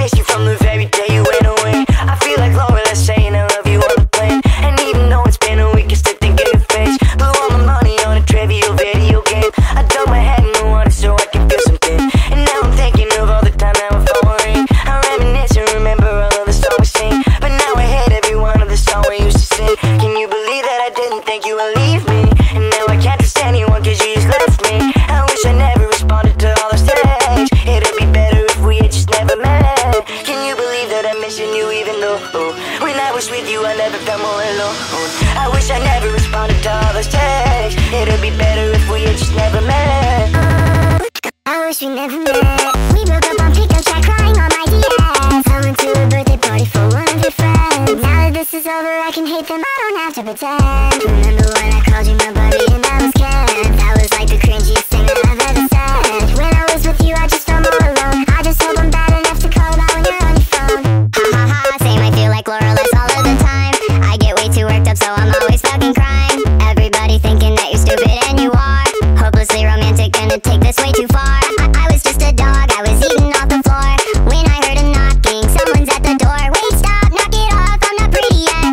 miss you from the very day you went away. I feel like Laura saying I love you on the plane. And even though it's been a week, I still think of your face. Blew all my money on a trivial video game. I dug my head in the water so I can feel something. And now I'm thinking of all the time that we're falling. I reminisce and remember all of the songs we sing. But now I hate every one of the songs we used to sing. Can you believe that I didn't think you would leave me? And now I can't trust anyone cause you just left me. I wish I never responded to all those texts. It'd be better if we had just never met. Can you believe that I'm missing you even though when I was with you I never felt more alone? I wish I never responded to all those texts. It'd be better if we had just never met. I wish we never met. We broke up on pickup track, crying on my DS. I went to a birthday party for one of your friends. Now that this is over, I can hate them, I don't have to pretend. Remember when I called you my buddy and I was Ken? That was like the cringiest thing that I've ever said. When I was with you, I just felt more alone. I just hope I'm bad enough to call about when you're on your phone. Ha ha ha, same, I feel like Lorelai all of the time. I get way too worked up, so I'm always fucking crying. Everybody thinking that you're stupid and you are hopelessly romantic, gonna take this way too far. I was just a dog, I was eating off the floor when I heard a knocking, someone's at the door. Wait, stop, knock it off, I'm not pretty yet.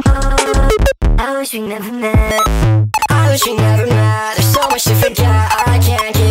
I wish we never met. I wish we never met. There's so much to forget, I can't get